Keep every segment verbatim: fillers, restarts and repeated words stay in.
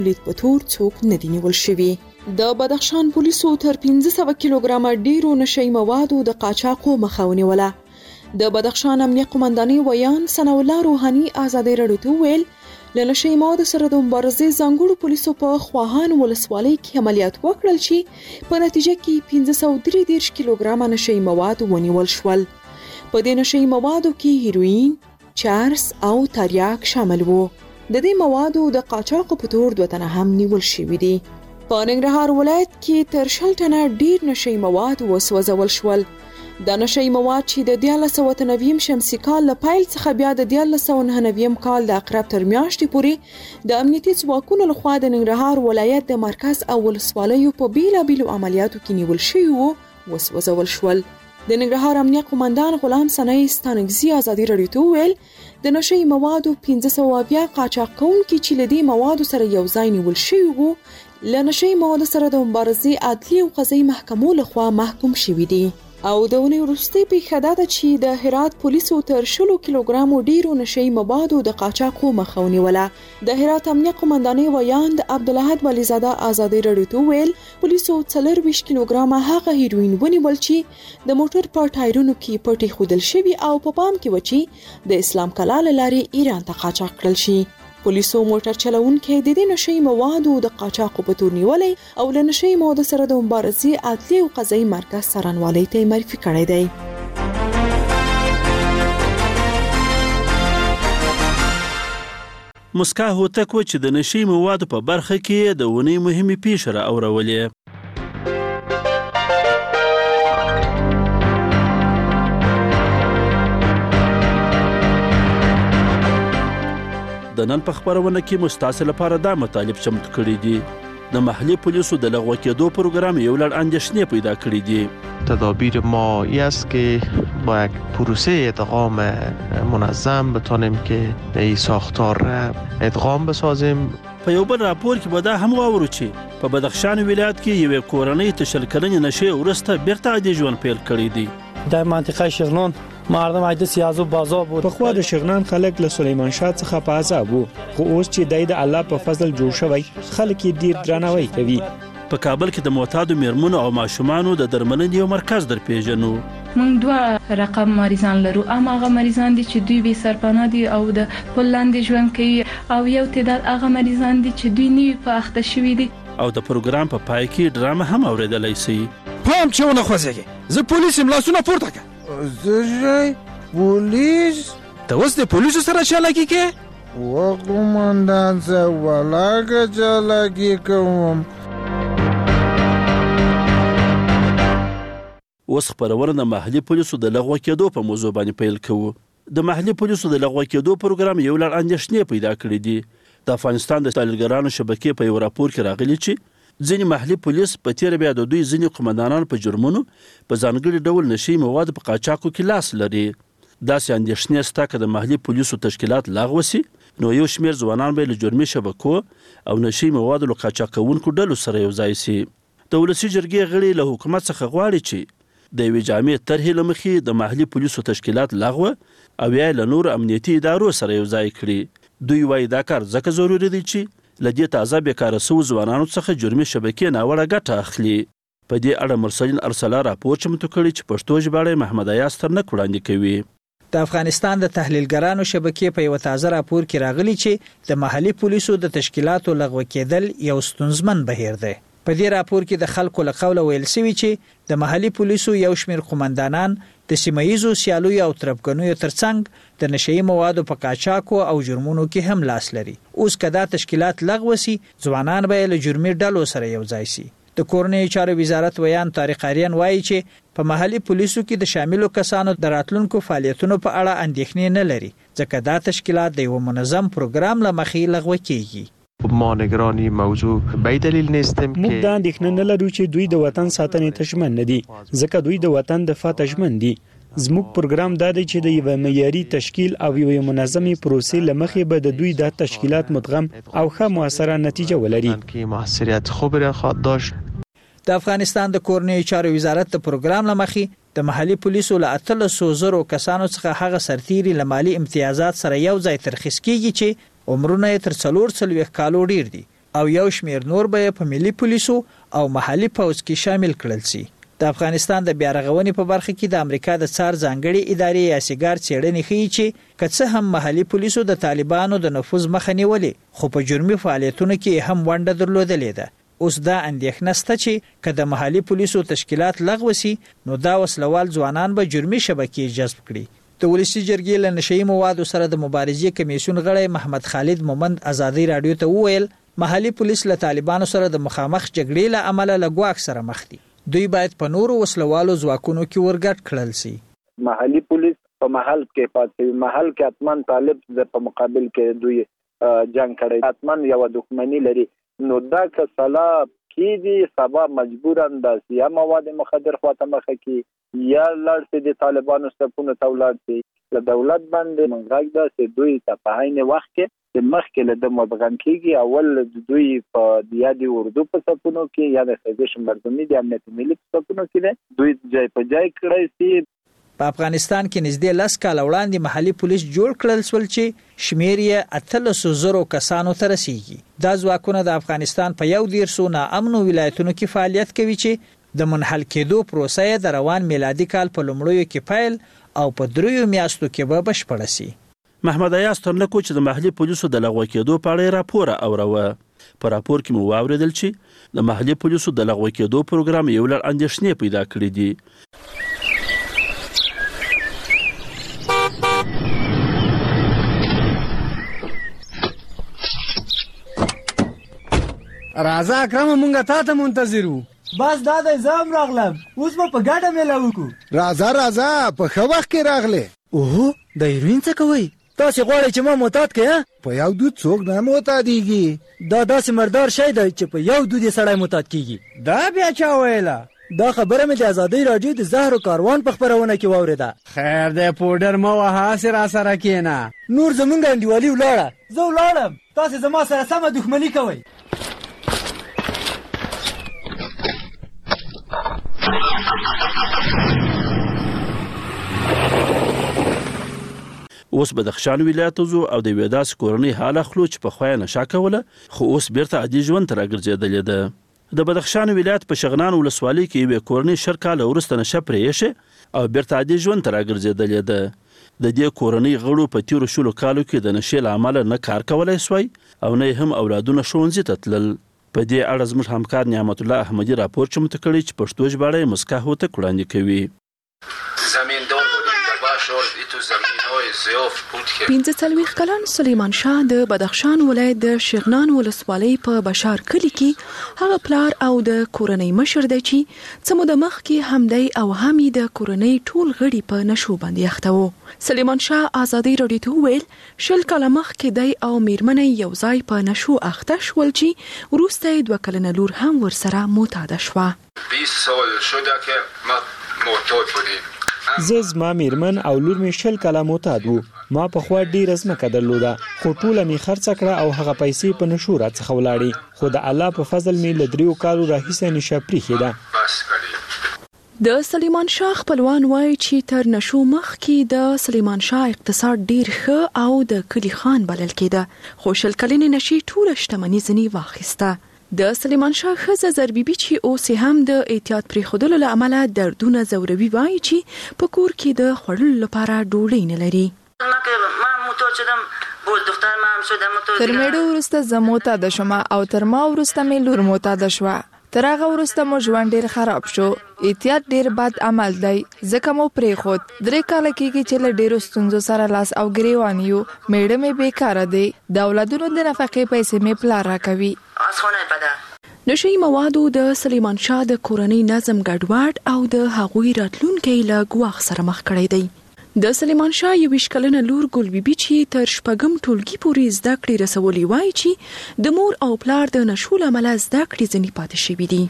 لید په تور څوک نه دي نیول شوي. د بدخشان پولیسو تر پنځه سوه کیلوګرامه ډیرو نشي موادو د قاچاقو مخه ونیوله. د بدخشان امنیه قومندانۍ ویان ثناء الله روحاني ازادي راډیو ته ویل له نشي موادو سره د مبارزې ځانګړو پولیسو په خواهان ولسوالۍ کې عملیات وکړل چې په نتیجه کې پنځه سوه درې دېرش کیلوګرامه نشي مواد ونیول شول. په دې نشي موادو کې هیروین، چرس او تریاک شامل وو. د دې موادو د قاچاقو په تور دوه تنه هم نیول شوي دي. په ننګرهار ولایت کې تر شل ټنه ډیر نشي مواد وسوځول شول. دا نشي مواد چې د دیارلس سوه اته نوي شمسي کال له پیل څخه بیا د دیارلس سوه نهه نوي کال د اقرب تر میاشتې پورې د امنیتي ځواکونو لخوا د ننګرهار ولایت د مرکز او ولسوالیو په بیلابیلو عملیاتو کې نیول شوي وو وسوځول شول. د ننګرهار امنیه قومندان غلام ثناء ستانکزي ازادي راډیو ته ویل د نشي موادو پنځه سوه بیا قاچاق کوونکي چې له دې موادو سره یو ځای نیول شوي وو له نشي موادو سره د مبارزې عدلي او قضایي محکمو لخوا محکوم شوي دي. او د اونۍ وروستۍ پیښه دا ده چې د هرات پولیسو تر شلو کیلوګرامو ډیرو نشي موادو د قاچاقو مخه ونیوله. د هرات امنیه قومندانۍ ویان د عبدالاحد ولیزاده ازادي راډیو ته ویل پولیسو څلورویشت کیلوګرامه هغه هیروین ونیول چې د موټر په ټایرونو کې پټې ښودل شوي او په پام کې و چې د اسلام کلا له لارې ایران ته قاچاق کړل شي. پولیسو موټر چلوونکي د دې نشي موادو د قاچاقو په تور نیولې او له نشي موادو سره د مبارزې عدلي او قضایي مرکز څارنوالۍ ته معرفي کړی دی. مسکا هوتک و چې د نشي موادو په برخه کې د ونې مهمې پیښې را اورولې. د نن په خبرونه کې مستاسل لپاره دا مطالب چمتو کړي دي. د محلي پولیسو د لغوه کېدو پروګرام یو لړ اندېښنې پیدا کړي دي. تدابیر ما این است که با یک پروسه ادغام منظم بتانیم که این ساختار را ادغام بسازیم. په یو بل راپور کې به دا هم واورو چې په بدخشان ولایت کې یوې کورنۍ ته شل کلنې نشې وروسته بیرته عادي ژوند پیل کړی دی. در منطقه شغنان مردم عیده سیازو بازا بود. پخوا د شغنان خلک له سلیمان شاه څخه په عذاب وو، خو اوس چې دای د الله په فضل جوړ شوی خلک یې ډیر درناوی کوي. په کابل کې د معتادو میرمنو او ماشومانو د درملنې یو مرکز در پیژنو. موږ دوه رقم مریضان لرو. هغه مریضان دي چې دوی بې سرپناه دي او د پل لاندې ژوند کوي او یو تعداد هغه مریضان دي چې دوی نوي په اخته شوي دي. او د پروګرام په پای کې ډرامه هم اوریدلی شي. پام چې ونه خوځېږي زه پولیس یم لاسونه پورته کړه. زه پولیس ته اوس د پولیسو سره چالاکي کې و قومندان صاحب ولاکه چالاکي کوم. اوس خبرونه د محلي پولیسو د لغوه کېدو په موضوع باندې پیل کوو. د محلي پولیسو د لغوه کېدو پروګرام یو لړ اندېښنې پیدا کړي دي. د افغانستان د تحلیلګرانو شبکې په یو راپور کې راغلي چې ځینې محلي پولیس په تیره بیا د دوی ځینې قومندانان په جرمونو په ځانګړي ډول نشي مواد په قاچاقو کې لاس لري. داسې اندېښنې شته که د محلي پولیسو تشکیلات لغوه شي نو یو شمېر ځوانان به له جرمي شبکو او نشي موادو له قاچاق کوونکو ډلو سره یو ځای شي. د ولسي جرګې غړي له حکومت څخه غواړي چې د یوې جامع طرحې له مخې د محلي پولیسو تشکیلات لغوه او یا له نورو امنیتي ادارو سره یو ځای کړي. دوی وایي دا کار ځکه ضروري دی چې له دې تازه بیکاره سوو ځوانانو څخه جرمي شبکې ناوړه ګټه اخلي. په دې اړه مرسلین ارسلا راپور چمتو کړی چې پښتو ژباړه محمد ایاز ترنک وړاندې کوي. د افغانستان د تحلیلګرانو شبکې په یو تازه راپور کې راغلي چې د محلي پولیسو د تشکیلاتو لغوه کېدل یو ستونزمن بهیر دی. په دې راپور کې د خلکو له قوله ویل شوي چې د محلي پولیسو یو شمېر قومندانان د سیمهیزو سیالیو او تربګنیو ترڅنګ د نشهیي موادو په قاچاقو او جرمونو کې هم لاس لري. اوس که دا تشکیلات لغوه سي ځوانان به له جرمي ډلو سره یو ځای سي. د کورنیو چارو وزارت ویان طارق اریان وایي چې په محلي پولیسو کې د شاملو کسانو د راتلونکو فعالیتونو په اړه اندېښنې نه لري ځکه دا تشکیلات د یو منظم پروګرام له مخې لغوه کیږي. ما نگران این موضوع به دلیل نیستیم که موږ دا اندېښنه نه لرو چې دوی د وطن ساتنې ته ژمن نه دي ځکه دوی د وطن دفاع ته ژمن دي. زموږ پروګرام دا دی چې د یو معیاري تشکیل او یو منظمې پروسې له مخې به د دوی د تشکیلات مدغم او ښه موثره نتیجه ولري. که موثریت خوب را خواهد داشت. د افغانستان د کورنیو چارو وزارت د پروګرام له مخې د محلي پولیسو له اتلسو زرو کسانو څخه هغه سرتیري له مالي امتیازات سره یو ځای ترخیص کیږي چې عمرونه تر څلور څلوېښت کالو ډیر دي. او یو شمیر نور به په ملي پولیسو او محلي پوځ کې شامل کړل شي. د افغانستان د بیارغونې په برخه کې د امریکا د څار ځانګړي ادارې یا سیګار څېړنې ښیي چې که څه هم محلي پولیسو د طالبانو د نفوذ مخه نیولې خو په جرمي فعالیتونو کې هم ونډه درلودلې ده. اوس دا اندېښنه شته چې که د محلي پولیسو تشکیلات لغوه سي نو دا وسلوال ځوانان به جرمي شبکې جذب کړي. د ولسي جرګې له نشهیي موادو سره د مبارزې کمیسیون غړی محمد خالد مومند ازادي راډیو ته وویل محلي پولیس له طالبانو سره د مخامخ جګړې له امله له ګواښ سره مخ دي. دوی باید په نورو وسلوالو ځواکونو کې ورګډ کړل شي. محلي پولیس په محل کې پاتې محل کې اتمن طالب په مقابل کې دوی جنگ کړي اتمن یو دښمنی لري نو دا که سلا کېږي سبا مجبورن د سیا مواد مخدر خواته مخه کې یا لړ سي د طالبانو صفونو ته ولاړ سي له دولت باندې منغاګ دا سي دوی ته په عین وخت کې د مخکې له د مبغن کېږي اول دوی په دیادي اردو په صفونو کې یا د سیزیشن مردمي د امنیت ملي په صفونو کې دوی ځای په ځای کړی سي. په افغانستان کې نږدې لس کاله وړاندې محلي پولیس جوړ کړل شول چې شمیر یې اتلسو زرو کسانو ته رسیږي. دا ځواکونه د افغانستان په یو دیرسو ناامنو ولایتونو کې فعالیت کوي چې د منحل کېدو پروسه یې د روان میلادي کال په لومړیو کې پیل او په دریو میاشتو کې به بشپړه سي. محمد ایاز ترنکو چې د محلي پولیسو د لغوه کېدو په اړه راپور اوروه. په راپور کې مو واوریدل چې د محلي پولیسو د لغوه کېدو پروګرام یو لړ اندېښنې پیدا کړې دي. راځه اکرم مونږه تا ته منتظر وو. بس دا د زم راغلم اوس په ګډه مې لاوکو. راځه راځه په خو وخت کې راغله. اوه د هیروین څه کوي؟ تاسو غواړئ چې ما معتاد کړئ؟ په یو دود څوک نه معتادیږي. دا داسې مردار شی دی چې په یو دود یې سړی معتاد کیږي. دا بیا چا ویله؟ دا خبره مې د ازادۍ راډیو د زهر و کاروان په خبرونه کې واورېده. خیر دی پوډر مه وهه هسې راسره کښېنه. نور زمونږ انډیوالي ولاړه. زه ولاړم تاسې زما سره سمه دښمني کوئ. اوس بدخشان ولایت زو او د وېداس کورنۍ حال اخلو چې په خوای نشه کوله خو اوس بیرته عادي ژوند ته راګرځېدلې ده. د بدخشان ولایت په شغنان ولسوالۍ کې یوې کورنۍ شل کاله وروسته نشه پرې ایښې او بیرته عادي ژوند ته راګرځېدلې ده. د دې کورنۍ غړو په تیرو شلو کالو کې د نشې له امله نه کار کولی سوی او نه هم اولادونه ښوونځي ته تلل. په دې اړه زموږ همکار نعمت الله احمدي راپور چمتو کړی چې پښتو ژباړه یې مسکا هوتک وړاندې کوي. پنځه څلوېښت کلن سلیمان شاه د بدخشان ولایت د شغنان ولسوالۍ په بشار کلي کې هغه پلار او د کورنۍ مشر دی چې څه موده مخکې هم دی او هم یې د کورنۍ ټول غړي په نشو باندې اخته وو. سلیمان شاه ازادي راډیو ته وویل شل کاله مخکې دی او میرمنې یو ځای په نشو اخته شول چې وروسته یې دوه کلنه لور هم ورسره معتاده شوه. بیست سال شده که ما معتاد بودیم. زه زما میرمن او لور می شل کاله معتاد وو. ما په خوا ډیره ځمکه درلوده خو ټوله می خرڅ کړه او هغه پیسې په نشو راڅخه ولاړې خو د الله په فضل می له دریو کالو راهیسې نشه پریښې ده. د سلیمان شاه خپلوان وایي چې تر نشو مخکې د سلیمان شاه اقتصاد ډیر ښه او د کلي خان بلل کېده خو شل کلنې نشې ټوله شتمني ځنې واخیسته. د سلیمان شاه ښځه زربیبي چې اوس هم د احتیاط پرېښودلو له امله دردونه ځوروي وایي چې په کور کې د خوړلو لپاره ډوډۍ نه لري. تر میډو وروسته زه معتاده شوم او تر ما وروسته مې لور معتاده شوه. تر هغه وروسته مو ژوند ډیر خراب شو. احتیاط ډیر بد عمل دی ځکه مو پرېښود. درې کاله کېږي چې له ډیرو ستونزو سره لاس او ګریوان یو. میډه مې بیکاره دی. د اولادونو د نفقې پیسې مې پلار راکوي. نشهیي موادو د سلیمان شاه د کورنۍ نظم ګډوډ او د هغوی راتلونکی له ګواښ سره مخ کړی دی. د سلیمان شاه یویشت کلنه لور ګل بیبي چې تر شپږم ټولګي پورې زده کړې رسولي وایي چې د مور او پلار د نشو له امله زده کړې ځنې پاتې شوي دي.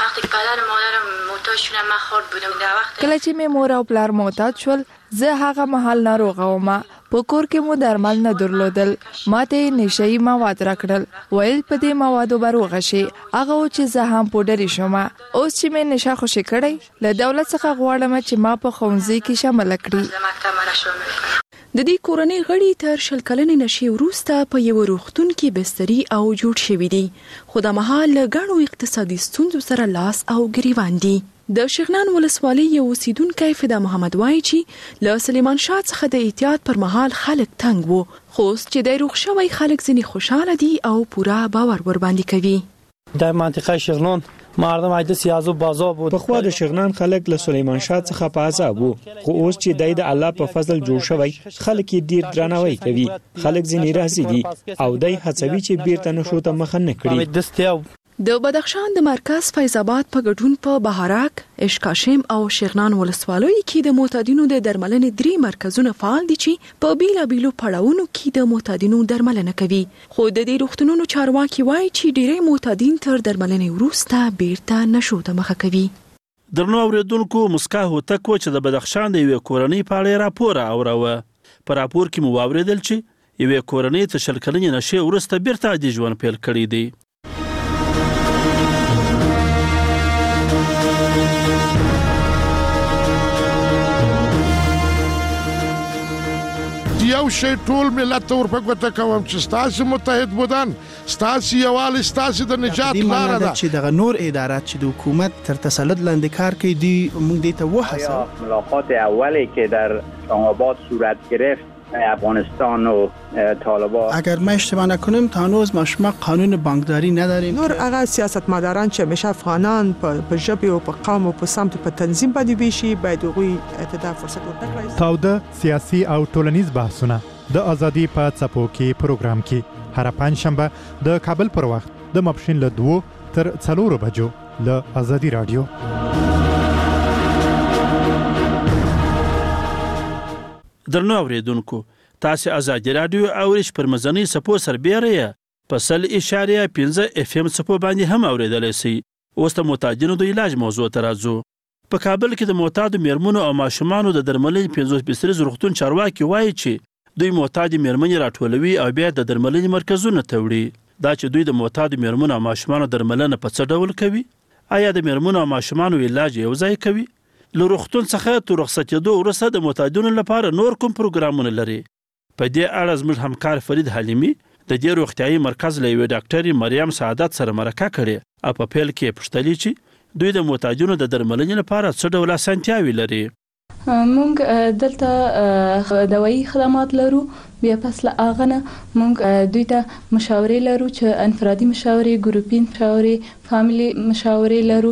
کله چې مې مور او پلار معتاد شول زه هغه مهال ناروغه وم. په کور کې مو درمل نه درلودل. ماته نشهیي مواد راکړل ویل په دې موادو به روغه شي. هغه و چې زه هم پوډري شوم. اوس چې مې نشه خوشې کړی له دولت څخه غواړم چې ما په ښوونځي کې شامل کړي. د دې کورنۍ غړي تر شل کلنې نشي وروسته په یو روغتون کې بستري او جوړ شوي دي، خو د مهال غړو اقتصادي ستونزو سره لاس او ګریوان دي. د شغنان ولسوالۍ یو اوسیدونکی فدا محمد وایي چې له سلیمان شاه څخه د احتیاط پر مهال خلک تنگ وو، خو چې د روغ شوی خلک ځینې خوشاله دي او پوره باور ور باندې کوي. در منطقه شغنان مردم عید سیاز و بازار بود. پخوا د شغنان خلک له سلیمان شاه څخه په عذاب وو، خو اوس چې دای د الله په فضل جوړ شوی خلک یې ډیر درناوی کوي. خلک ځینې راضي دي او دای هڅوي چې بیرته نشو ته مخ نه کړي. د بدخشان د مرکز فیض آباد په ګډون په بهارک، اشکاشم او شغنان ولسوالیو کې د معتادینو د درملنې درې مرکزونه فعال دي چې په بیلابیلو پړاوونو کې د معتادینو درملنه کوي. خو د دې روغتونونو چارواکي وایي چې ډېری معتادین تر درملنې وروسته بیرته نشو ته مخه کوي. درنو اوریدونکو، مسکا هوتک و چې د بدخشان د یوې کورنۍ په اړه راپور اوروه. په راپور کې مو واوریدل چې یوې کورنۍ تر شل کلنې نشې وروسته بیرته عادي ژوند پیل کړی دی. یو شی ټول ملت ته ورپګوته کوم چې ستاسو متحد بودن، ستاسو یووالی ستاسو د نجات لاره ده. چې دغه نور ادارات چې د حکومت تر تسلط لاندې کار کوي دی موږ دې ته وهڅوو. ملاقات اولی که در جهان‌آباد صورت گرفت افغانستان و طالبان، اگر ما اشتباه نکنیم تا هنوز ما شما قانون بانکداری نداریم. نور هغه سیاستمداران چې همیشه افغانان په ژبه او په قوم او په سمت په تنظیم باندې ویشي باید هغوی ته فرصت ورکړي. تاوده سیاسي او ټولنیز بحثونه د ازادي په څپو کې پروګرام کې هر پنځشنبه د کابل پر وخت د ماپښین له دوه تر څلورو بجو له ازادي رادیو. درنو اوریدونکو، تاسو ازادي رادیو اورئ پر مزنی سپو سربېره په سل اشاریه پنځه اف ام سپو باندې هم اوریدلای شئ. اوس د معتادینو د علاج موضوع ته راځو. په کابل کې د معتادو میرمنو او ماشومانو د درملنې پنځوس بستریز روغتون چارواکي وایي چې دوی معتادې میرمنې راټولوي او بیا د درملنې مرکزونه ته وړي. دا چې دوی د معتادو میرمنو او ماشومانو درملنه په څه ډول کوي؟ آیا د میرمنو او ماشومانو علاج یو ځای کوي؟ له روغتون څخه تر رخصتېدو وروسته د معتادینو لپاره نور کوم پروګرامونه لري؟ په دې اړه زموږ همکار فرید حلیمي د دې روغتیايي مرکز له یوې ډاکټرې مریم سعادت سره مرکه کړې او په پیل کې پوښتلې چې دوی د معتادینو د درملنې لپاره څه ډول اسانتیاوې لري. مونږ دلته دوايي خدمات لرو، بیا پس له هغه نه مونږ دوی ته مشاورې لرو چې انفرادي مشاورې، ګروپي مشاورې، فاميلي مشاورې لرو.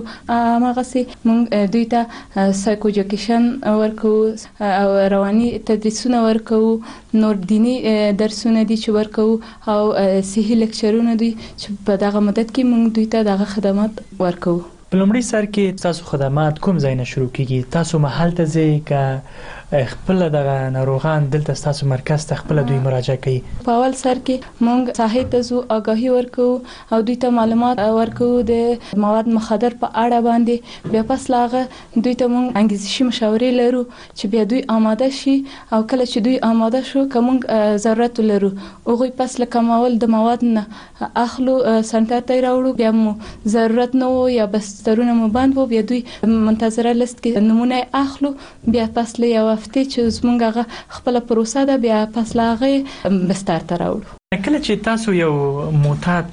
هغسې مونږ دوی ته سایکو ایجوکیشن ورکو او رواني تدریسونه ورکو، نور دینی درسونه دي چې ورکو او صحي لیکچرونه دي چې په دغه مدت کې مونږ دوی ته دغه خدمات ورکو. په لومړي سر کې تاسو خدمات کوم ځای نه شروع کیږي؟ تاسو محل ته ځئ که خپل دغه ناروغان دلته تاسو مرکز ته خپل دوی مراجعه کوي؟ په اول سر کې مونږ ساحې ته ځو، آگاهي ورکو او دوی ته معلومات ورکو د مواد مخدر په اړه باندې. بیا پس لاغه دوی ته مونږ انګیزشي مشاورې لرو چې بیا دوی آماده شي او کله چې دوی آماده شو که مونږ ضرورت لرو هغوی پس له کمول د مواد نه اخلو سنټر ته راوړو. بیا مو ضرورت نه و یا بس سترونه مو بند وو، بیا دوی منتظره لیست کې نمونه اخلو. بیا پس له یو هفته چې زمونږ هغه خپله پروسه ده بیا پس له هغې بستر ته راوړو. کله چې تاسو یو معتاد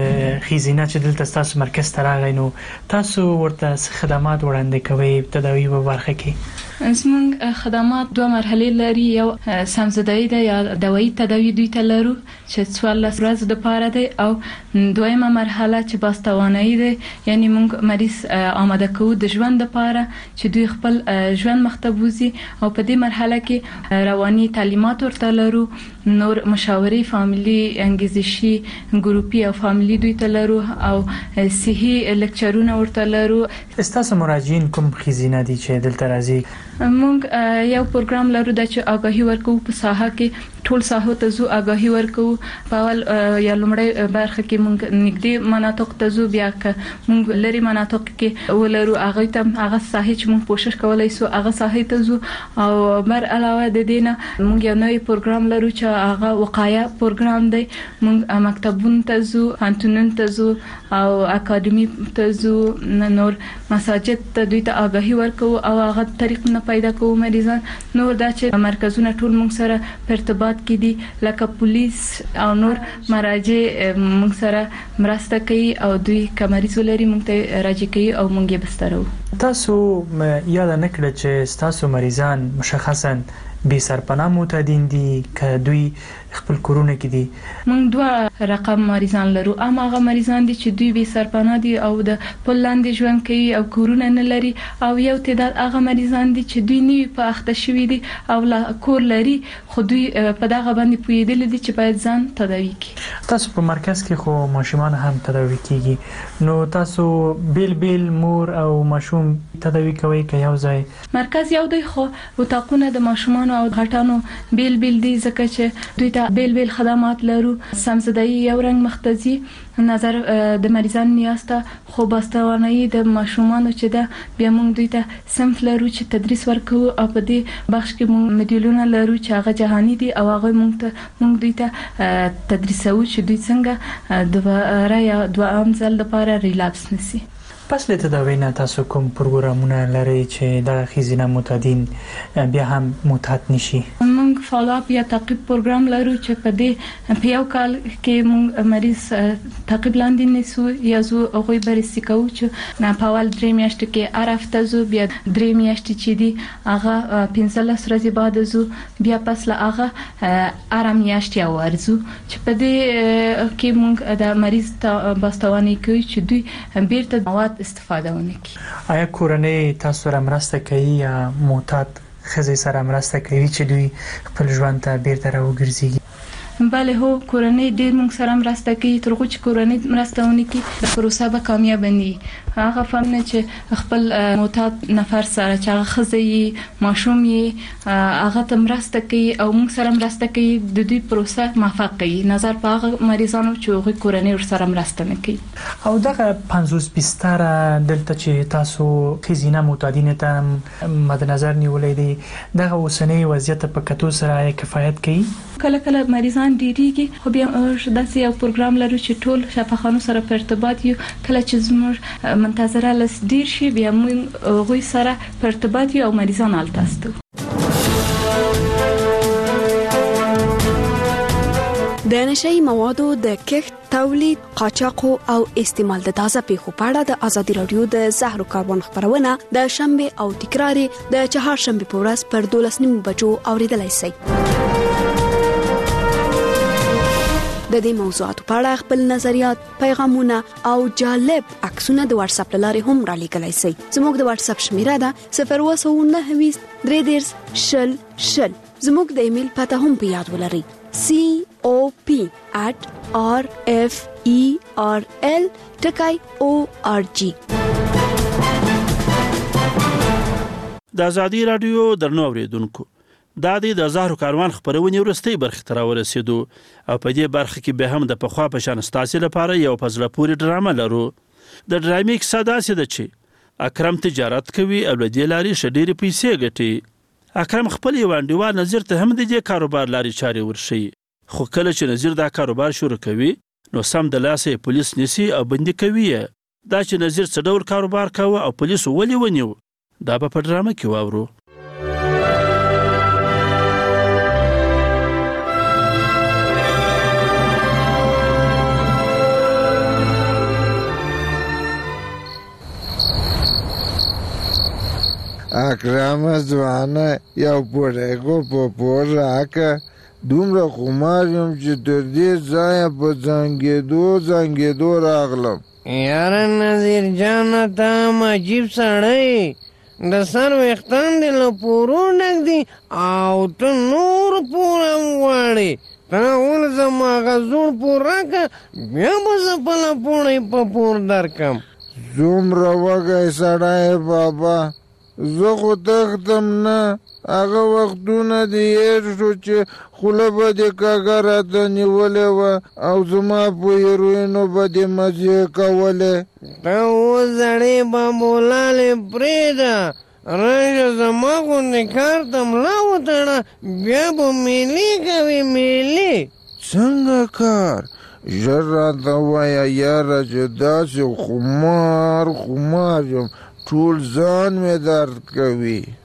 خیزینه چې دلته تاسو مرکز ته راغی نو تاسو ورته خدمات وړاندې کوئ تداوی په برخه کې؟ زمونږ خدمات دوه مرحلې لري. یو سمزدایي ده یا دوايي تداوی دوی ته لرو چې څوارلس ورځو دپاره دی، او دویمه مرحله چې باستوانایي دی، یعنی مونږ مریض آماده کوو د ژوند دپاره چې دوی خپل ژوند مخته بوځي. او په دې مرحله کې رواني تعلیمات ورته لرو، نور مشاورې فاميلي، انګیزشي، ګروپي او فاميلي دوی ته لرو او صحي لیکچرونه ورته لرو. ستاسو مراجعین کوم خیزینه دي چې دلته راځي؟ مونږ یو پروګرام لرو د چې آگاهي ورکو په ساحه کې، ټول ساحو ته ځو آگاهي ورکو. په اول یا لومړی برخه کې مونږ نږدې مناطق ته ځو، بیا که مونږ لري مناطق کې ولرو هغه ته هغه ساحې چې مونږ کوشش کولای سو هغه ساحې ته ځو. او بر علاوه د دې نه مونږ یو نوی پروګرام لرو چې هغه وقایه پروګرام دی. مونږ مکتبونو ته ځو، پوهنتونونو ته ځو او اکاډمي ته ځو، نور مساجد ته دوی ته آگاهي ورکو او هغه طریق نه پیدا کوو مریضان. نور دا چې مرکزونه ټول موږ سره په ارتباط کې دي لکه پولیس او نور مراجع موږ سره مرسته کوي او دوی کمریض ولري موږ ته راځي کوي او موږ یې بسترو. تاسو یاد نه کړئ چې تاسو مریضان مشخصا بې سرپناه معتادین دي که دوی خپل کورونه کې دي؟ موږ دوه رقم مریضان لرو. ام هغه مریضان دي چې دوی بې سرپناه دي او د پل لاندې ژوند کوي او کورونه نه لري، او یو تعداد هغه مریضان دي چې دوی نوي په اخته شوي دي او لا کور لري خو دوی په دغه باندې پوهېدلي دي چې باید ځان تداوي کړي. تاسو په مرکز کې خو ماشومان هم تداوي کیږي، نو تاسو بیل بیل مور او ماشوم تداوي کوي که یو ځای؟ مرکز یو دی خو اتاقونه د ماشومان او غټانو بیل بیل دي ځکه چې دوی ته بیل بیل خدمات لرو. سمزدایي یو رنګ مختزي نظر د مریضان نیاز ته خو باستوانایي د ماشومانو چې ده بیا موږ دوی ته صنف لرو چې تدریس ورکوو او په دې بخش کې موږ مدیولونه لرو چې هغه جهاني دي او هغه موږ ته موږ دوی ته تدریسوو چې دوی څنګه دوباره یا دوام ځل لپاره ریلابس نشي. پس له تداوی نه تاسو کوم پروګرامونه لري چې د خزینه معتادین بیا هم معتاد نشي؟ موږ فالو اپ یا تعقیب پروګرام لرو چې په دې په یو کال کې موږ مریض تعقیب لاندې نیسو یا زو هغه بررسي کوو چې نه په اول درې میاشتې کې هر هفته زو بیا درې میاشتې چې دي هغه پنځلس ورځې بعد زو بیا پس له هغه هر میاشتې ورزو چې په دې کې موږ د مریض ته باستواني کوي چې دوی بیرته مواد استفاده ونکړي. آیا کورنۍ تاسو سره مرسته کوي یا معتاد ښځې سره مرسته کوي چې دوی خپل ژوند ته بیرته راوګرځي؟ بله هو، کورنۍ ډېر موږ سره مرسته کوي. تر هغو چې کورنۍ مرسته ونکړي د پروسه به کامیاب نه وي. هغه فهمنه چې خپل معتاد نفر سره چې هغه ښځه یې ماشوم یې هغه ته مرسته کوي او موږ سره مرسته کوي د دوی پروسه موفق کوي نظر په هغه مریضانو چې هغوی کورنۍ ورسره مرسته نه کوي. او دغه پنځوس بستره دلته چې تاسو ښځینه معتادینو ته مد نظر نیولی دی دغه اوسنی وضعیت په کتو سره کفایت کوي؟ کله کله مریضان ډیریږي خو بیا داسې یو پروګرام لرو چې ټول شفاخانو سره په ارتباط یو. کله چې زموږ منتظره لس ډیر شي بیا موږ هغوی سره په ارتباط یو او مریضان هلته استو. د نشئی موادو د کښت، تولید، قاچاق او استعمال د تازه پیښو په اړه د ازادي رادیو د زهرو کاربن خبرونه د شنبه او تکرار د چهارشنبه په ورځ پر دولس نیمو بجو اوریدلای شئ. د دې موضوعاتو په اړه خپل نظریات، پیغامونه او جالب عکسونه د واتس اپ لارې هم را لیږلای شئ. زموږ د واتس اپ شمیره ده صفر اووه نهه ویشت درې دېرش شل شل. زموږ د ایمیل پته هم په یاد ولرئ سی او پی at r f e r l ټکای او ار جی. د ازادي رادیو درنو اوریدونکو، دا د زهرو کاروان خبرونه ورستۍ برخه تر ورسېدو او په دې برخه کې به هم د پخوا په شان ستاسو لپاره یو فضله پوری ډرامه لرو. د ډرامې کیسه داسې ده چې اکرم تجارت کوي او د دې لارې شډيري پیسې ګټي. اکرم خپل یو انډیوال نظیر ته هم د دې کاروبار لارې چارې ورشي، خو کله چې نظیر دا کاروبار شروع کوي نو سم د لاسه پولیس نسی او بندي کوي. دا چې نظیر څه ډول کاروبار کوي او پولیس ولې ونیو دا په ډرامه کې واورو. اکرم ځوانه یو پوړیکو په پور راکه، دومره خمار یم چې تر دې ځایه په زنګېدو زنګېدو راغلم. یاره نظیر جانه ته هم عجیب سړی، د سر ویښتان دې له پورو ډک دي او ته نور پور هم غواړې. ته ول زما هغه زوړ پور راکه بیا به زه بله پوړۍ په پور درکم. څومره وږی سړی بابا، زه خو تختم نه. هغه وختونه دې هېر شو چې خوله به دې کږه راته نیولې وه او زما په هیروینو به دې مزې کولې. ته اوس زړې بابولالې پرېږده، راشه زما غوندې کار ته ملا وتړه، بیا به میلې کوې میلې. څنګه کار؟ ژر راته وایه یاره چې داسې خمار خمار یم ټول ځان مې درد کوي.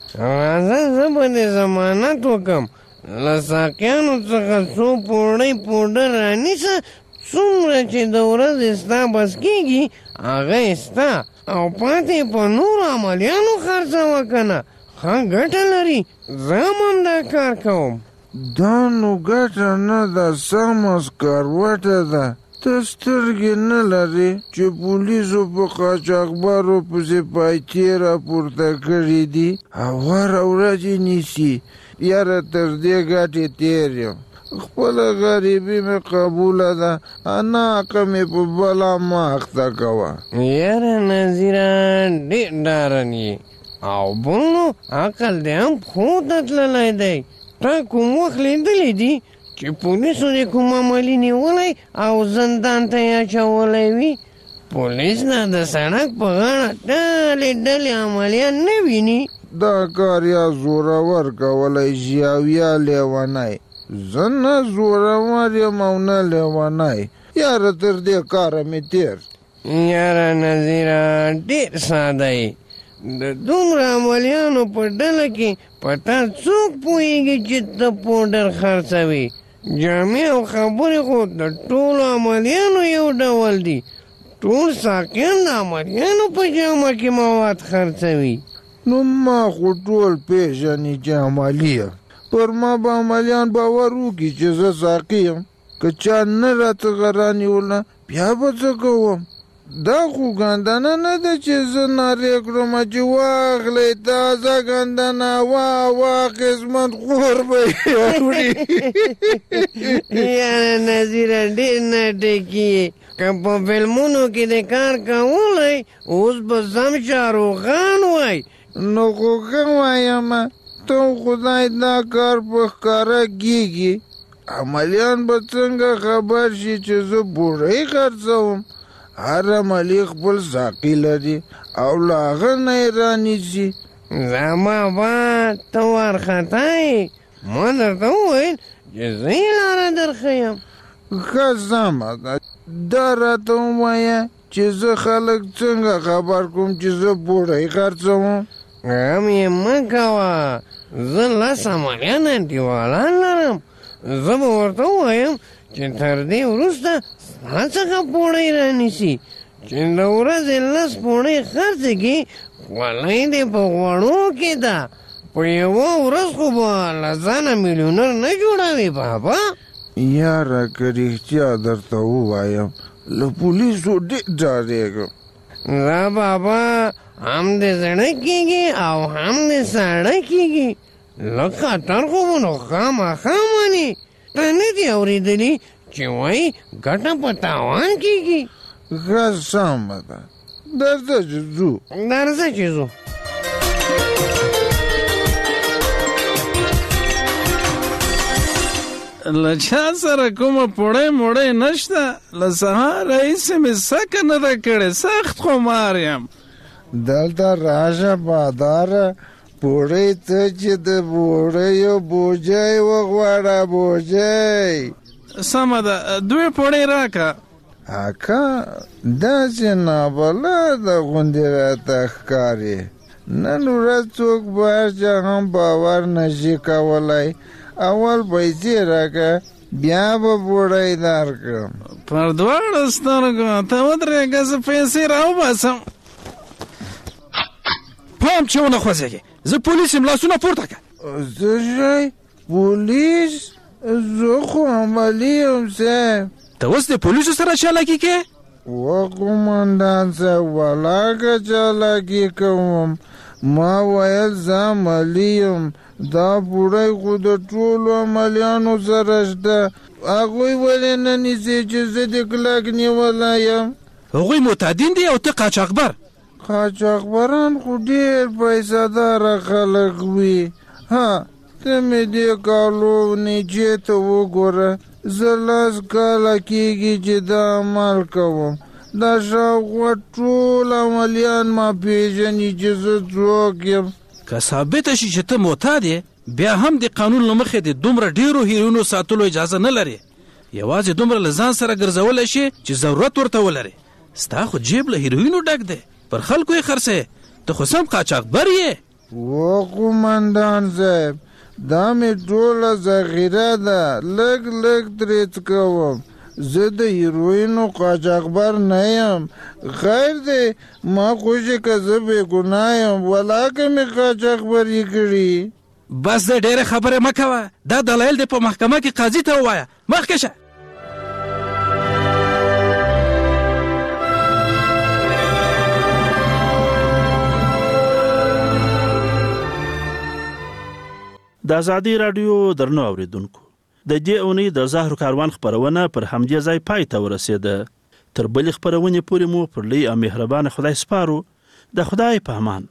راځه زه به دې ضمانت وکړم له ساقیانو څخه څو پوړۍ پوډر رانیسه څومره چې د ورځې ستا بس کېږي هغه یې ستا او پاتې په نورو عملیانو خرڅوه که نه ښه ګټه لري زه هم همدا کار کوم. دا نو ګټه نه ده سمه سکروټه ده. ته سترګې نه لرې چې پولیسو په قاچاقبرو پسې پایتې راپورته کړي دي او هره ورځ یې نیسي. یاره تر دې ګټې تېر یم. خپله غریبي مې قبوله ده ناقه مې په بلا مه اخته کوه. یاره نظیره ډېر ډارن یې او بل نو عقل دې هم پښو ته تللی دی. تا کوم وخت لیدلی دي چې پولیسو دې کوم عملي نیولی او زندان ته یې اچولی وي؟ پولیس نه د سړک په غاړه ډلې ډلې عملیان نه ویني. دا کار یا زورور کولی شي او یا لیونی. زه نه زورور یم او نه لیونی. یاره تر دې کاره مې تېر. یاره نظیره ډېر ساده یې. د دومره عملیانو په ډله کې په تا څوک پوهېږي چې ته پوډر خرڅوي؟ جامې او خبرې خو د ټولو عملیانو یو ډول دي. ټول ساقیان د عملیانو په جامه کې مواد خرڅوي. نو ما خو ټول پېژني چې عملي یم. پر ما به عملیان باور وکړي چې زه ساقي یم. که چا نه راڅخه رانیوله بیا به څه کوم؟ دا خو ګندنه نه ده چې زه نارې کړم چې واخلئ تازه ګندنه واه واه قسمت خور به یې وړي. یاره نظیره ډېر ناټکي یې. که په فلمونو کې د کار کولی اوس به سم شاروخان وای. نو خو ښه وایم ته خدای دا کار په ښکاره کېږي. عملیان به څنګه خبر شي چې زه بوډۍ خرڅوم؟ هر عملي خپل ساقي لري او له هغه نه یې رانیسي. زما با ته وارخطا یې. ما درته وویل چې زه یې لاره درښیم. ښه سمه ده دا راته ووایه چې زه خلک څنګه خبر کوم چې زه بوډۍ خرڅوم؟ غم یې مه کوه. زه لس عملیان انډیوالان لرم. زه به ورته ووایم چې تر دې وروسته ستا څخه پوړۍ رانیسي چې د ورځې لس پوړۍ خرڅې کړي خولۍ دې په غوړو کې ده. په یوه ورځ خو به له ځانه میلیونر نه جوړوي بابا. یاره که رښتیا درته ووایم له پولیسو ډېر ډارېږم. زه بابا هم دې زړه کېږي او هم دې ساړه کېږي. لږ خطر خو به نو خامخا مني. ته نه دې اورېدلي چې وایي ګټه په تاوان کېږي؟ ښه سمه ده درځه چې ځو. درځه چې ځو. له چا سره کومه پوړۍ موړۍ نشته. له سهار راهیسې مې سکه نه ده کړې. سخت خمار یم. دلته راشه باداره پوړۍ ته چې د بوډیو بوجۍ وغواړه بوجۍ. سمه ده دوې پوړۍ راکه. اکا داسې نابلده غوندې راته ښکاري. نن ورځ څوک به هر چا هم باور نشي کولی. اول پیسې راکه بیا به بوډۍ درکړم. پر دواړو سترګو ته ودرېږه زه پیسې راوباسم. پام چې ونه خوځېږې. زه پولیس یم لاسونه پورته کړه. څه شی پولیس؟ زه خو عملي یم صاحب. ته اوس د پولیسو سره چالاکي کې؟ و قومندان صاحب ولاکه چالاکي کوم. ما ویل زه عملي یم. دا بوډۍ خو د ټولو عملیانو سره شته. هغوی ولې نه نیسي چې زه د کلک نیولی یم؟ هغوی معتادین دي او ته قاچاقبر. قاچاقبران خو ډېر پیسه داره خلک وي. ها ته مې دې کالو نیچې ته وګوره. زه لس کاله کېږي چې دا عمل کوم. دا شاوخوا ټول عملیان ما پېژني چې زه څوک یم. که ثابته شي چې ته معتاد یې بیا هم د قانون له مخې د دومره ډېرو هیروینو ساتلو اجازه نه لري. یوازې دومره له ځان سره ګرځولی شي چې ضرورت ورته ولري. ستا خو جیب له هیروینو ډک دی. پر خلکو یې خرڅې. ته خو سم قاچاقبر یې. و قومندان صاحب دا مې ټوله ذخیره ده لږ لږ ترې څکوم زه د هیروینو قاچاقبر نه یم خیر دی ما خوشې که زه بې ګناه یم ولاکه مې قاچاقبري کړي بس د ډېره خبره مه کوه دا دلایل دې په محکمه کې قاضي ته ووایه مخکې شه د ازادي رادیو درنو اوریدونکو د دې اونۍ د زهرو کاروان خبرونه پر همدې ځای پای ته ورسېده تر بلې خبرونې پورې مو پر لوی او مهربانه خدای سپارو د خدای په امان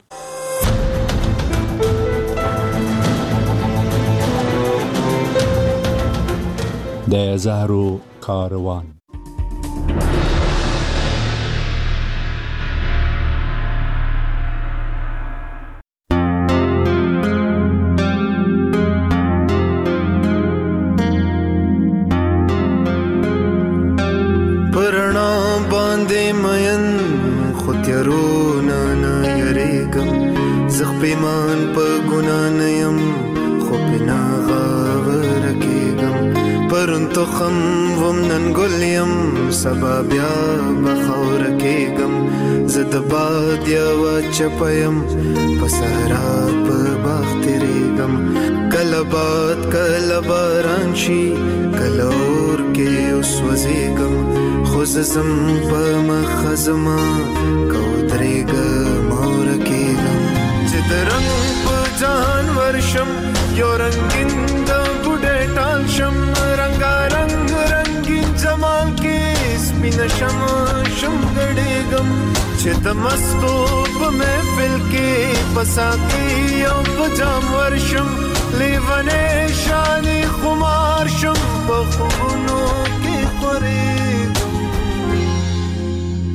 د زهرو کاروان پیمان په ګنا نه یم خو بنا غاور کېږم پرون تخم وم نن ګل یم سبا بیا بخور کېږم زه د باد یوه چپه یم په صحرا په باغ تېرېږم کله باد کله باران شي کله اور کې وسوځېږم خو زه ځم په مخه زما که ودرېږم اور کېږم چې د رنګ په ځان ورشم یو رنګین د بوډۍ ټال شم رنګارنګ رنګین جمال کې سپینه شم شم ګډېږم چې د مستو په محفل کې په ساقي او په جام ورشم لیونی شانې خمار شم په خوبونو کې خورېږم